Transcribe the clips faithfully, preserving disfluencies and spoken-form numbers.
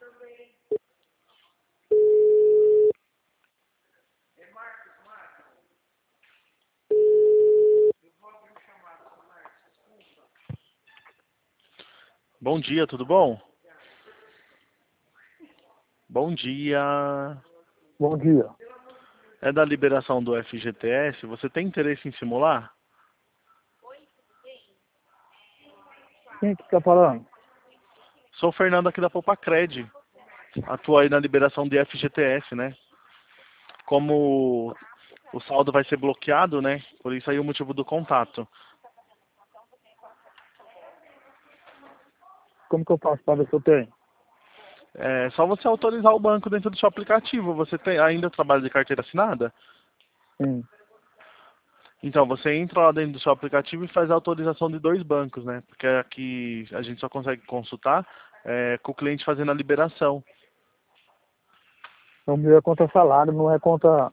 Bom dia, tudo bom? Bom dia. Bom dia. É da liberação do F G T S. Você tem interesse em simular? Quem é que está falando? Sou o Fernando aqui da Popacred. Atuo aí na liberação de F G T S, né? Como o saldo vai ser bloqueado, né? Por isso aí o motivo do contato. Como que eu faço para ver se eu tenho? É só você autorizar o banco dentro do seu aplicativo. Você tem, ainda trabalha de carteira assinada? Sim. Então, você entra lá dentro do seu aplicativo e faz a autorização de dois bancos, né? Porque aqui a gente só consegue consultar é, com o cliente fazendo a liberação. O meu é conta salário, não é conta...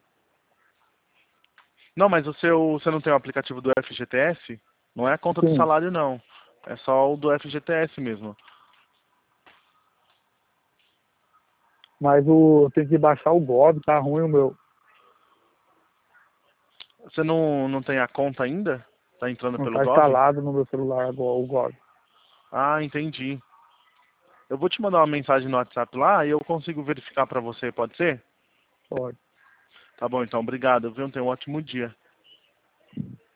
Não, mas o seu, você não tem o aplicativo do F G T S? Não é a conta do Sim. salário, não. É só o do F G T S mesmo. Mas o... tem que baixar o Gov, tá ruim o meu. Você não, não tem a conta ainda? Tá entrando Não pelo está Gov? instalado no meu celular agora, o Gov. Ah, entendi. Eu vou te mandar uma mensagem no WhatsApp lá e eu consigo verificar pra você, pode ser? Pode. Tá bom, então. Obrigado, viu? Tenha um ótimo dia.